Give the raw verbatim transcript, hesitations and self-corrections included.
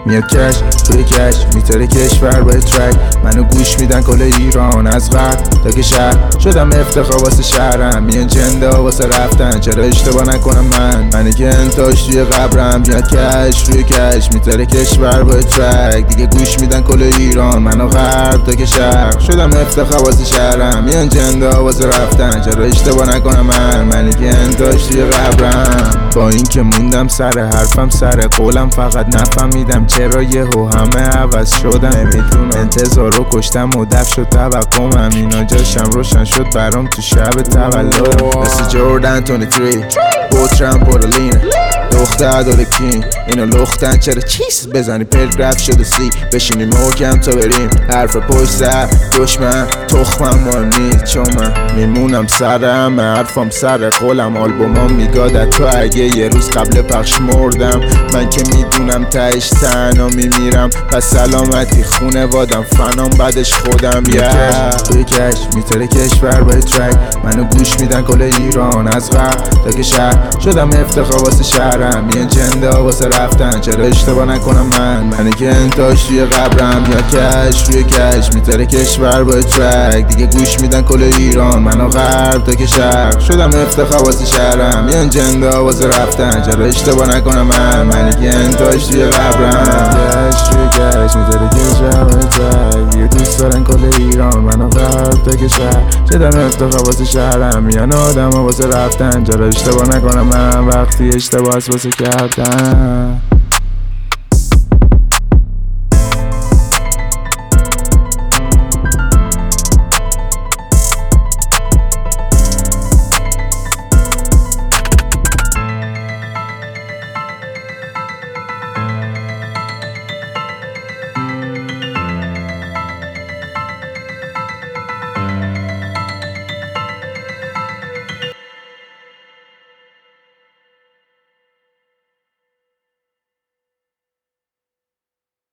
میاد کش توی کش میتره کشور با ترک منو گوش میدن کل ایران از غرب تا که شهر شدم افتخار واسه شهرم میان جنده واسه رفتن چرا اشتباه نکنم من منی که انتاش توی قبرم میاد کش روی کش میتره کشور با ترک دیگه گوش میدن کل ایران منو غرب تا که شهر شدم افتخار واسه شهرم میان جنده واسه رفتن چرا اشتباه نکنم من منی که انتاش توی قبرم با این که موندم سر حرفم سر قولم فقط نفهمیدم چرا یهو همه عوض شدم نمیدونم انتظار رو کشتم و دف شد توقعم اینا جاشم روشن شد برام تو شب تولدم مثل جوردن بیست و سه بوترم پورولینه دختر داره کین اینو لختن چرا چیز بزنی پلک رفت شده سی بشینیم محکم تا بریم حرف پشت سر دشمن تخمم مهم نیست چون من میمونم سرم حرفم سر قولم آلبومام میگادت تو اگه یه روز قبل پخش مردم من که میدونم تهش تنها میمیرم پس سلامتی خونه وادم فنام بعدش خودم یه توی کش میتره کشور با ترک منو گوش میدن کل ایران از غرب تا که شهر شدم افتخار واسه شهرم میان جنده واسه رفتن چرا اشتباه نکنم من منی که انتاش توی قبرم یا کش روی کش میتره کشور با ترک دیگه گوش میدن کل ایران منو غرب تا که شهر شدم افتخار واسه شهرم میان جنده واسه رفتن چرا اشتباه نکنم من منی که انتاش توی قبرم کش روی کش میتره کشور با ترک دیگه دوست دارن کل ایران منو غرب تا که شهر شدم افتخار واسه شهرم میان آدم واسه رفتن چرا اشتباه نکنم من وقتی اشتباه واسه کردن